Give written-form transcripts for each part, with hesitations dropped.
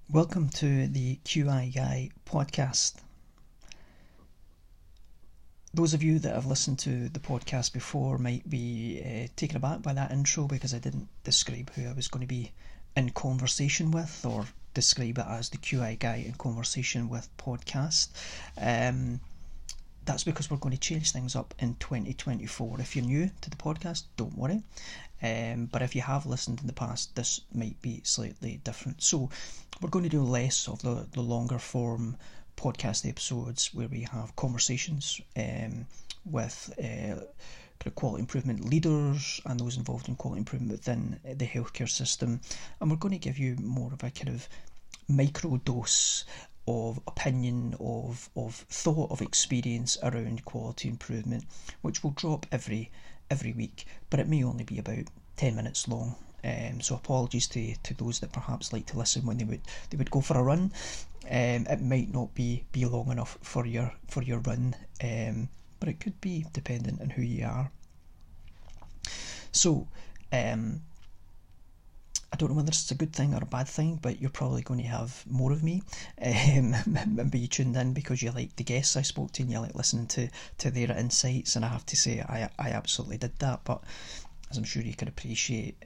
Welcome to the QI Guy podcast. Those of you that have listened to the podcast before might be taken aback by that intro because I didn't describe who I was going to be in conversation with or describe it as the QI Guy in conversation with podcast. That's because we're going to change things up in 2024. If you're new to the podcast, don't worry. But if you have listened in the past, this might be slightly different. So we're going to do less of the longer form podcast episodes where we have conversations with quality improvement leaders and those involved in quality improvement within the healthcare system. And we're going to give you more of a kind of micro dose of opinion, of thought, of experience around quality improvement, which will drop every week, but it may only be about 10 minutes long. So apologies to those that perhaps like to listen when they would go for a run. It might not be long enough for your run, but it could be dependent on who you are. So I don't know whether it's a good thing or a bad thing, but you're probably going to have more of me. Maybe you tuned in because you like the guests I spoke to and you like listening to their insights, and I have to say I absolutely did that. But as I'm sure you can appreciate,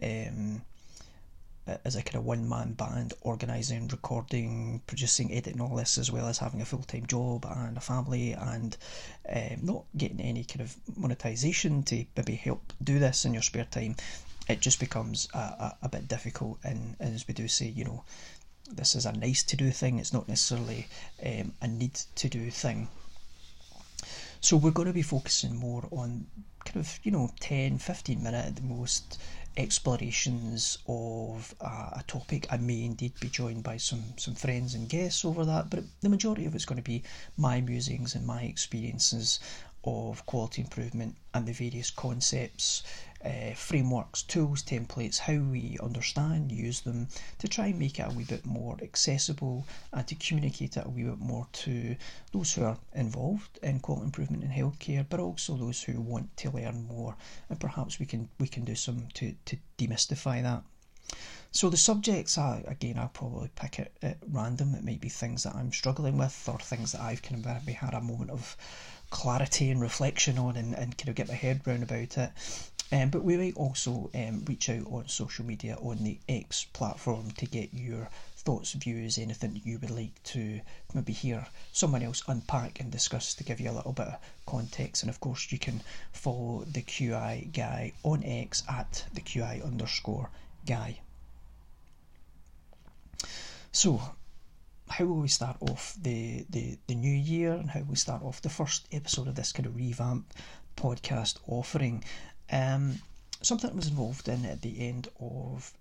as a kind of one-man band, organising, recording, producing, editing, all this, as well as having a full-time job and a family, and not getting any kind of monetisation to maybe help do this in your spare time, it just becomes a bit difficult. And as we do say, this is a nice to do thing, it's not necessarily a need to do thing. So we're going to be focusing more on kind of 10-15 minute at the most explorations of a topic. I may indeed be joined by some friends and guests over that, but the majority of it's going to be my musings and my experiences of quality improvement and the various concepts, frameworks, tools, templates, how we understand, use them to try and make it a wee bit more accessible and to communicate it a wee bit more to those who are involved in quality improvement in healthcare, but also those who want to learn more, and perhaps we can do some to demystify that. So the subjects, I'll probably pick it at random. It might be things that I'm struggling with or things that I've kind of maybe had a moment of clarity and reflection on and kind of get my head round about it. But we might also reach out on social media, on the X platform, to get your thoughts, views, anything that you would like to maybe hear someone else unpack and discuss, to give you a little bit of context. And of course you can follow the QI Guy on X at the QI_Guy. So how will we start off the new year, and how will we start off the first episode of this kind of revamped podcast offering? Something that was involved in at the end of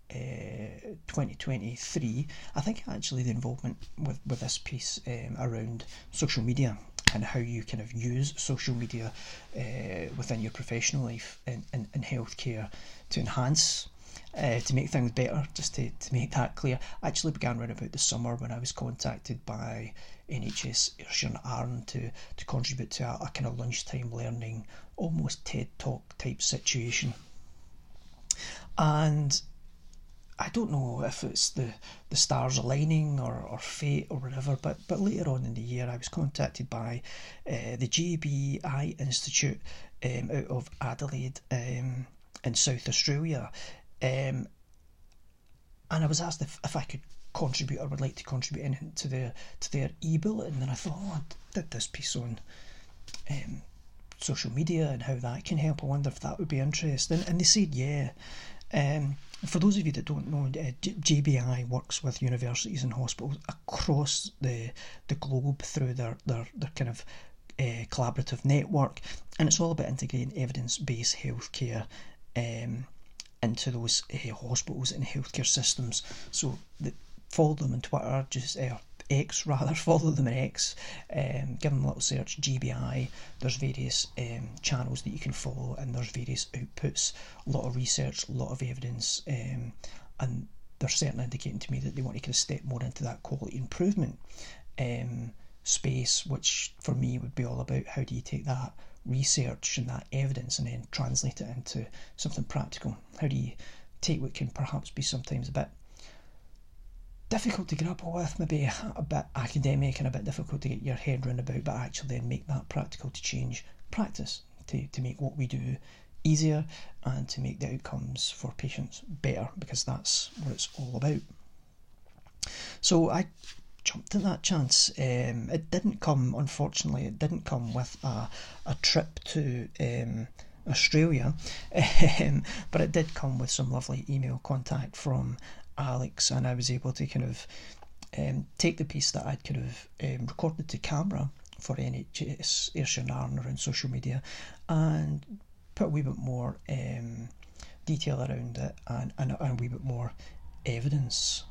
2023, I think actually the involvement with this piece around social media and how you kind of use social media within your professional life in healthcare to enhance, to make things better, just to make that clear. I actually began around about the summer when I was contacted by NHS Ayrshire and Arran to contribute to a kind of lunchtime learning, almost TED Talk type situation. And I don't know if it's the stars aligning or fate or whatever, but later on in the year I was contacted by the JBI Institute out of Adelaide in South Australia, and I was asked if I could contribute or would like to contribute into their e-bulletin. And I thought, I did this piece on social media and how that can help. I wonder if that would be interesting. And they said yeah. For those of you that don't know, JBI works with universities and hospitals across the globe through their kind of collaborative network, and it's all about integrating evidence-based healthcare into those hospitals and healthcare systems. So follow them on Twitter, X rather, follow them on X, give them a little search, GBI. There's various channels that you can follow, and there's various outputs, a lot of research, a lot of evidence, and they're certainly indicating to me that they want to kind of step more into that quality improvement space, which for me would be all about how do you take that research and that evidence and then translate it into something practical. How do you take what can perhaps be sometimes a bit difficult to grapple with, maybe a bit academic and a bit difficult to get your head round about, but actually then make that practical to change practice, to make what we do easier and to make the outcomes for patients better, because that's what it's all about. So I jumped at that chance. It didn't come, unfortunately, it didn't come with a trip to Australia, but it did come with some lovely email contact from Alex, and I was able to kind of take the piece that I'd kind of recorded to camera for NHS Ayrshire and Arran around social media and put a wee bit more detail around it and a wee bit more evidence.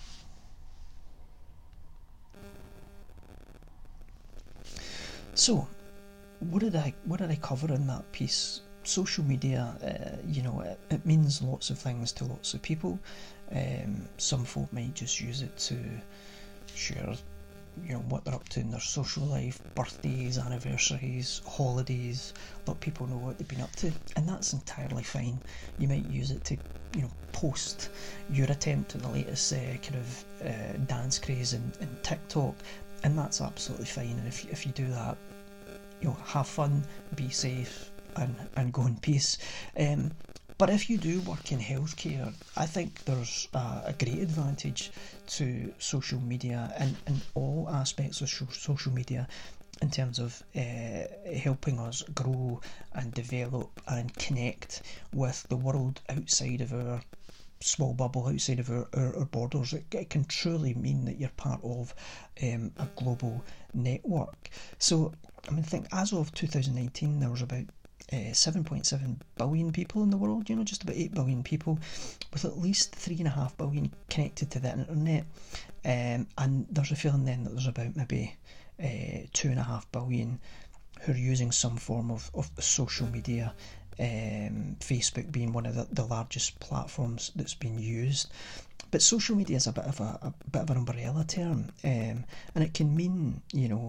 So, what did I cover in that piece? Social media, it means lots of things to lots of people. Some folk might just use it to share, what they're up to in their social life, birthdays, anniversaries, holidays, let people know what they've been up to, and that's entirely fine. You might use it to, post your attempt at the latest dance craze in TikTok, and that's absolutely fine. And if you do that, have fun, be safe, and go in peace. But if you do work in healthcare, I think there's a great advantage to social media and all aspects of social media in terms of helping us grow and develop and connect with the world outside of our small bubble, outside of our borders. It can truly mean that you're part of a global network. So, think as of 2019, there was about 7.7 billion people in the world, just about 8 billion people, with at least 3.5 billion connected to the internet. And there's a feeling then that there's about maybe 2.5 billion who are using some form of social media, Facebook being one of the largest platforms that's been used. But social media is a bit of an umbrella term, and it can mean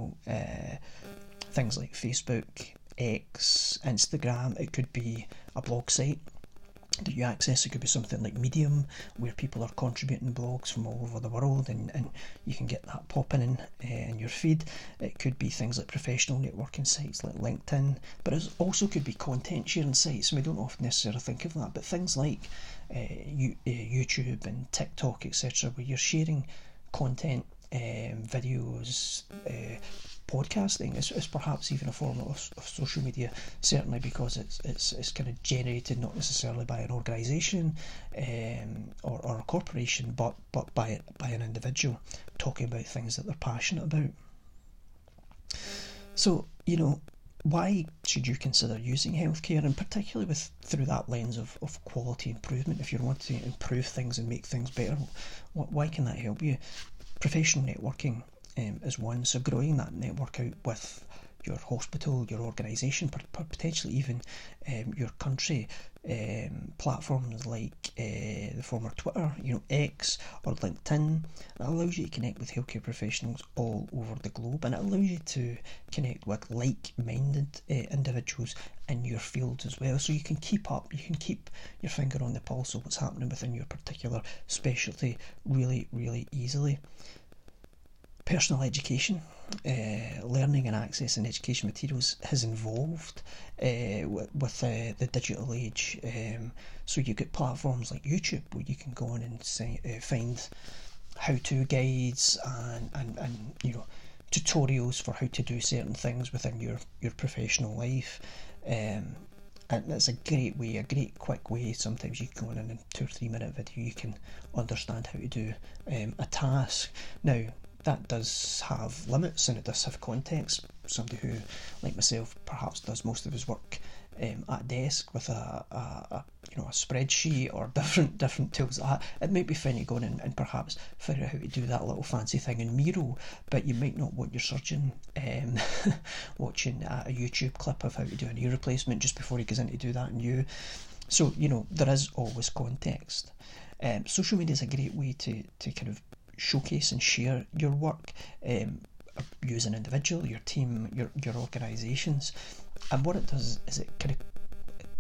things like Facebook, X, Instagram. It could be a blog site that you access. It could be something like Medium, where people are contributing blogs from all over the world, and you can get that popping in your feed. It could be things like professional networking sites like LinkedIn, but it also could be content sharing sites, and we don't often necessarily think of that, but things like YouTube and TikTok, etc., where you're sharing content, videos, podcasting is perhaps even a form of social media, certainly because it's kind of generated not necessarily by an organisation or a corporation, but by an individual talking about things that they're passionate about. So, why should you consider using healthcare, and particularly through that lens of quality improvement? If you want to improve things and make things better, why can that help you? Professional networking is one, so growing that network out with your hospital, your organisation, potentially even your country. Platforms like the former Twitter, X or LinkedIn, that allows you to connect with healthcare professionals all over the globe, and it allows you to connect with like-minded individuals in your field as well, so you can keep your finger on the pulse of what's happening within your particular specialty really, really easily. Personal education, learning and accessing education materials has evolved with the digital age. So you get platforms like YouTube where you can go on and find how-to guides and tutorials for how to do certain things within your professional life. And it's a great way, a great quick way. Sometimes you can go in a 2 or 3 minute video, you can understand how to do a task. Now, that does have limits and it does have context. Somebody who, like myself, perhaps does most of his work at a desk with a spreadsheet or different tools like that, it might be fine to go in and perhaps figure out how to do that little fancy thing in Miro, but you might not want your surgeon watching a YouTube clip of how to do a knee replacement just before he goes in to do that in you. So, there is always context. Social media is a great way to kind of showcase and share your work. You as an individual, your team, your organisations, and what it does is it kind of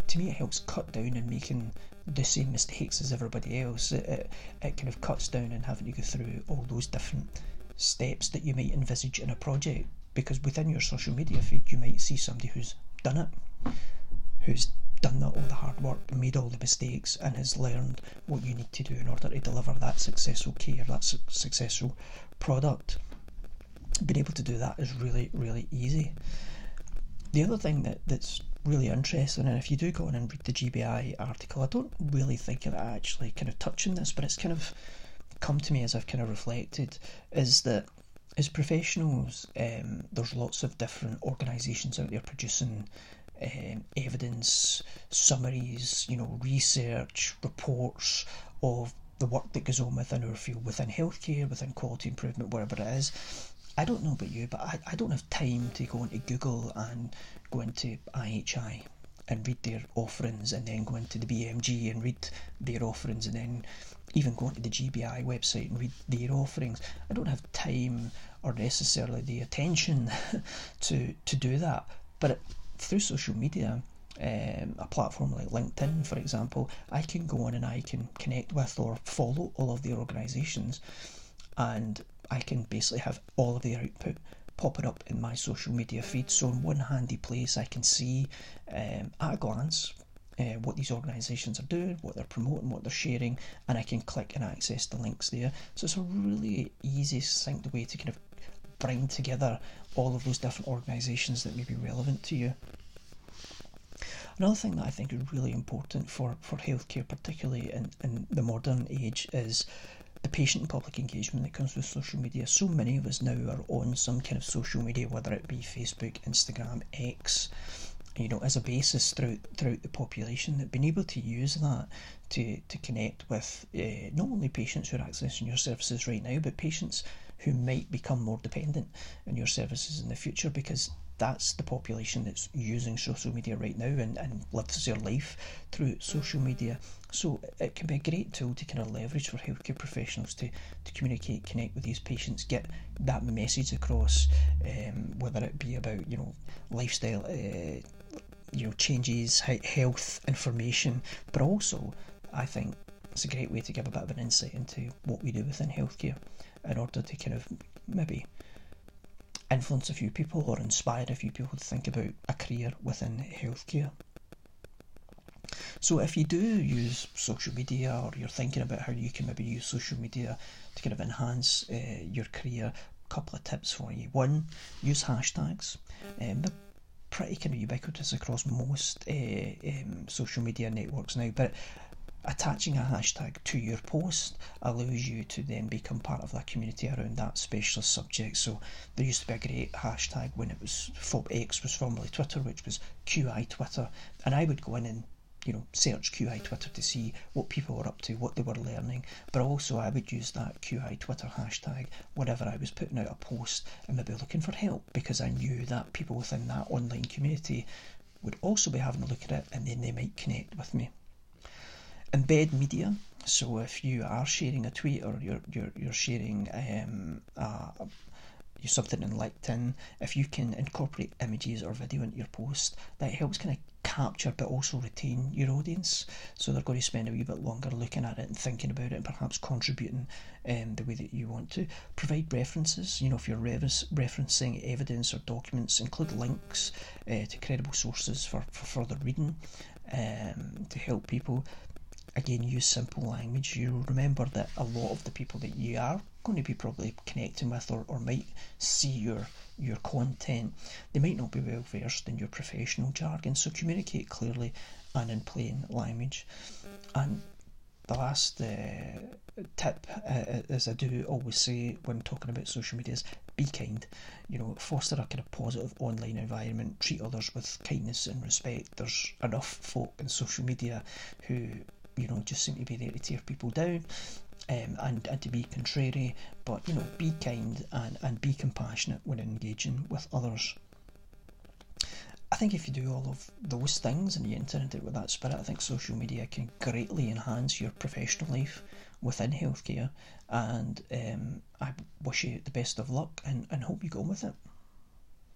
to me it helps cut down on making the same mistakes as everybody else. It kind of cuts down on having to go through all those different steps that you might envisage in a project, because within your social media feed you might see somebody who's done it, who's done all the hard work, made all the mistakes, and has learned what you need to do in order to deliver that successful care, that successful product. Being able to do that is really, really easy. The other thing that's really interesting, and if you do go on and read the GBI article, I don't really think of it actually kind of touching this, but it's kind of come to me as I've kind of reflected, is that as professionals, there's lots of different organisations out there producing evidence, summaries, research, reports of the work that goes on within our field, within healthcare, within quality improvement, wherever it is. I don't know about you, but I don't have time to go into Google and go into IHI and read their offerings, and then go into the BMG and read their offerings, and then even go into the GBI website and read their offerings. I don't have time or necessarily the attention to do that. But through social media, a platform like LinkedIn, for example, I can go on and I can connect with or follow all of the organisations, and I can basically have all of their output popping up in my social media feed. So in one handy place I can see at a glance what these organisations are doing, what they're promoting, what they're sharing, and I can click and access the links there. So it's a really easy, succinct way to kind of bring together all of those different organisations that may be relevant to you. Another thing that I think is really important for healthcare, particularly in the modern age, is the patient and public engagement that comes with social media. So many of us now are on some kind of social media, whether it be Facebook, Instagram, X, as a basis throughout the population, that being able to use that to connect with not only patients who are accessing your services right now, but patients who might become more dependent on your services in the future, because that's the population that's using social media right now and lives their life through social media. So it can be a great tool to kind of leverage for healthcare professionals to communicate, connect with these patients, get that message across, whether it be about lifestyle changes, health information, but also I think it's a great way to give a bit of an insight into what we do within healthcare in order to kind of maybe influence a few people or inspire a few people to think about a career within healthcare. So if you do use social media, or you're thinking about how you can maybe use social media to kind of enhance your career, a couple of tips for you. One, use hashtags. They're pretty kind of ubiquitous across most social media networks now, but attaching a hashtag to your post allows you to then become part of that community around that specialist subject. So there used to be a great hashtag when it was X was formerly Twitter, which was QI Twitter, and I would go in and search QI Twitter to see what people were up to, what they were learning, but also I would use that QI Twitter hashtag whenever I was putting out a post and maybe looking for help, because I knew that people within that online community would also be having a look at it, and then they might connect with me. Embed media. So if you are sharing a tweet, or you're sharing something in LinkedIn, if you can incorporate images or video into your post, that helps kind of capture but also retain your audience, so they're going to spend a wee bit longer looking at it and thinking about it, and perhaps contributing the way that you want to. Provide references. If you're referencing evidence or documents, include links to credible sources for further reading to help people. Again, use simple language. You remember that a lot of the people that you are going to be probably connecting with, or might see your content, they might not be well versed in your professional jargon, so communicate clearly and in plain language. And the last tip, as I do always say when talking about social media, is be kind. Foster a kind of positive online environment, treat others with kindness and respect. There's enough folk in social media who just seem to be there to tear people down and to be contrary, but be kind and be compassionate when engaging with others. I think if you do all of those things and you enter into it with that spirit, I think social media can greatly enhance your professional life within healthcare, and I wish you the best of luck and hope you go on with it.